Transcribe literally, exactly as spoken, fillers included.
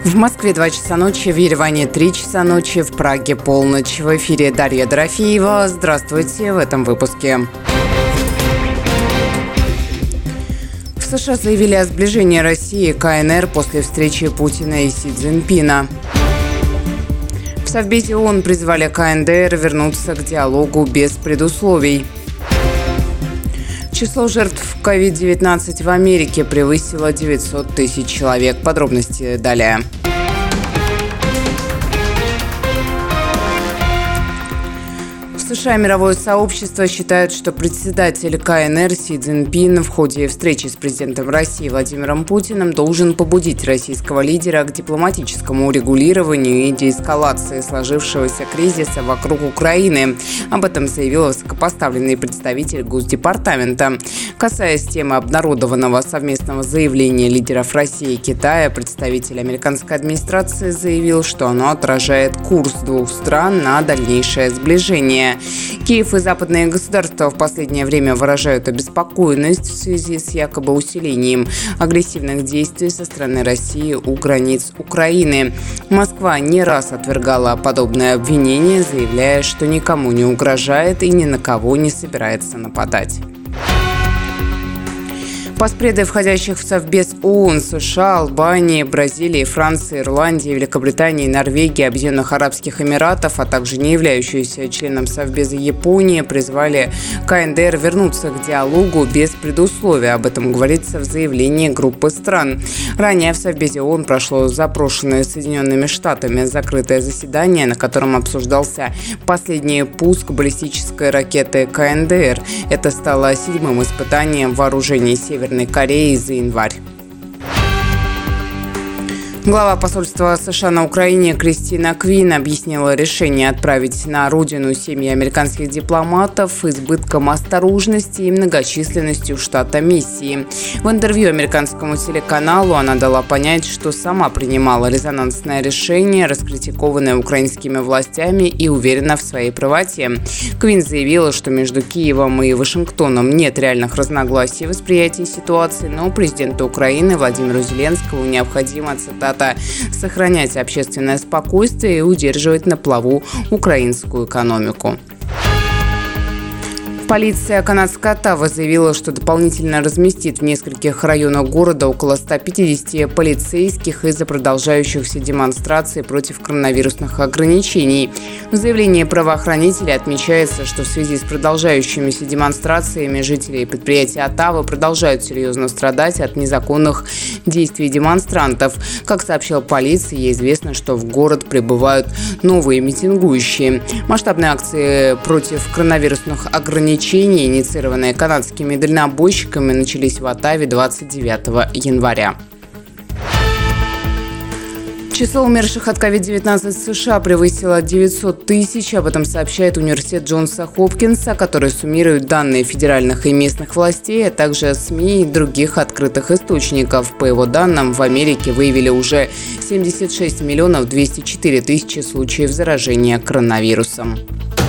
В Москве два часа ночи, в Ереване три часа ночи, в Праге полночь. В эфире Дарья Дорофеева. Здравствуйте в этом выпуске. В США заявили о сближении России и КНР после встречи Путина и Си Цзиньпина. В Совбезе ООН призвали КНДР вернуться к диалогу без предусловий. Число жертв ковид девятнадцать в Америке превысило девятьсот тысяч человек. Подробности далее. В США мировое сообщество считает, что председатель КНР Си Цзиньпин в ходе встречи с президентом России Владимиром Путиным должен побудить российского лидера к дипломатическому урегулированию и деэскалации сложившегося кризиса вокруг Украины. Об этом заявил высокопоставленный представитель Госдепартамента. Касаясь темы обнародованного совместного заявления лидеров России и Китая, представитель американской администрации заявил, что оно отражает курс двух стран на дальнейшее сближение. Киев и западные государства в последнее время выражают обеспокоенность в связи с якобы усилением агрессивных действий со стороны России у границ Украины. Москва не раз отвергала подобное обвинение, заявляя, что никому не угрожает и ни на кого не собирается нападать. Постпреды входящих в Совбез ООН США, Албании, Бразилии, Франции, Ирландии, Великобритании, Норвегии, Объединенных Арабских Эмиратов, а также не являющиеся членом Совбеза Японии призвали КНДР вернуться к диалогу без предусловия. Об этом говорится в заявлении группы стран. Ранее в Совбезе ООН прошло запрошенное Соединенными Штатами закрытое заседание, на котором обсуждался последний пуск баллистической ракеты КНДР. Это стало седьмым испытанием вооружений Северной Кореи за январь. Глава посольства США на Украине Кристина Квин объяснила решение отправить на родину семьи американских дипломатов избытком осторожности и многочисленностью штата миссии. В интервью американскому телеканалу она дала понять, что сама принимала резонансное решение, раскритикованное украинскими властями, и уверена в своей правоте. Квин заявила, что между Киевом и Вашингтоном нет реальных разногласий в восприятии ситуации, но президенту Украины Владимиру Зеленскому необходимо, цитата, сохранять общественное спокойствие и удерживать на плаву украинскую экономику. Полиция канадского Оттавы заявила, что дополнительно разместит в нескольких районах города около ста пятидесяти полицейских из-за продолжающихся демонстраций против коронавирусных ограничений. В заявлении правоохранителей отмечается, что в связи с продолжающимися демонстрациями жители и предприятия Оттавы продолжают серьезно страдать от незаконных действий демонстрантов. Как сообщила полиция, ей известно, что в город прибывают новые митингующие. Масштабные акции против коронавирусных ограничений, инициированные канадскими дальнобойщиками, начались в Оттаве двадцать девятого января. Число умерших от ковид девятнадцать в США превысило девятьсот тысяч. Об этом сообщает университет Джонса Хопкинса, который суммирует данные федеральных и местных властей, а также СМИ и других открытых источников. По его данным, в Америке выявили уже семьдесят шесть миллионов двести четыре тысячи случаев заражения коронавирусом.